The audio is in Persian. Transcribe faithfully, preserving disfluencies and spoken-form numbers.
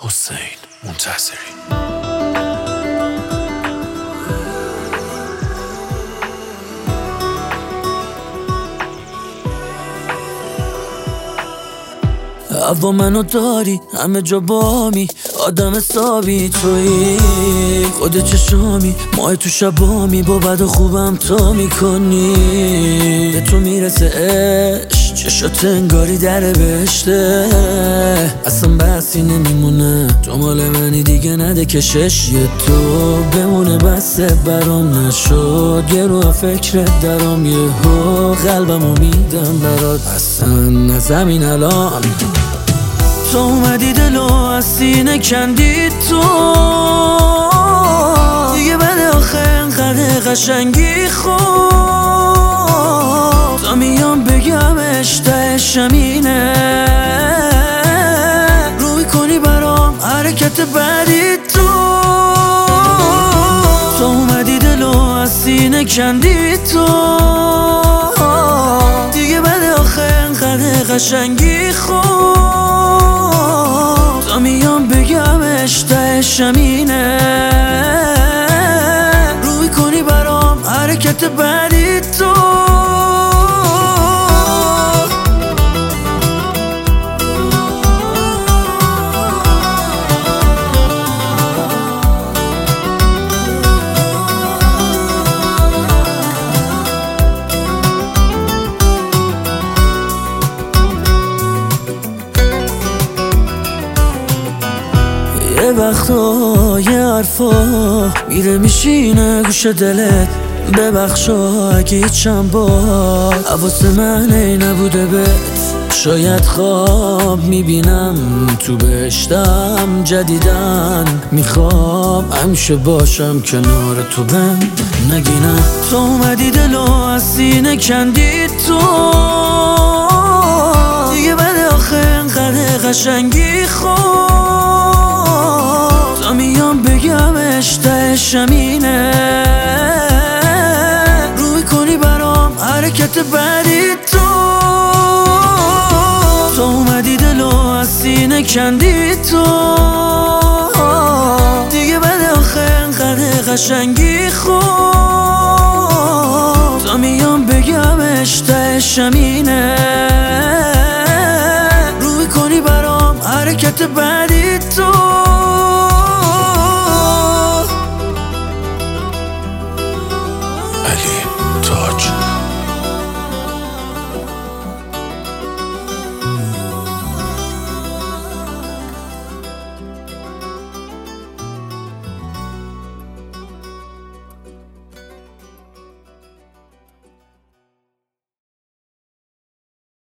حسین منتصری. هوا منو داری همه جا بامی، آدم حسابی تویی، خود چشامی ماه تو شبامی، با بد و خوبم تا میکنی. به تو میرسه عشق، چشات انگاری در بهشته، اصلا بحثی نمیمونه، تو مال منی دیگه نده کشش، یه تو بمونه بسه برام نشد، یه رو فکرت درام، یه هو قلبمو میدم برات، اصلا نزمین الان تو اومدی دلو از سینه کندی، تو دیگه بده آخه انقدر قشنگی، خوب تا میام بگم اشتهش همینه، رو میکنی برام حرکت بعدی، تو تو اومدی دلو از سینه کندی، تو دیگه بده آخه انقدر قشنگی، خوب تا میام بگم اشتهش همینه، رو میکنی برام حرکت بعدی، تو یه وقتا یه حرفا میره میشینه گوش دلت، ببخشا اگه هیچم بار حواس من ای نبوده بهت، شاید خواب میبینم تو بهشتم جدیدن، میخوام همیشه باشم کنار تو، بهم نگینم تو اومدی دلو از سینه کندی، تو دیگه بده آخه انقدر قشنگی، خوب تا میام بگم اشتهش همینه، رو میکنی برام حرکت بعدی، تو تو اومدی دلو از سینه کندی، تو دیگه بده آخه انقدر قشنگی، خوب تا میام بگم اشتهش همینه، رو میکنی برام حرکت بعدی، تو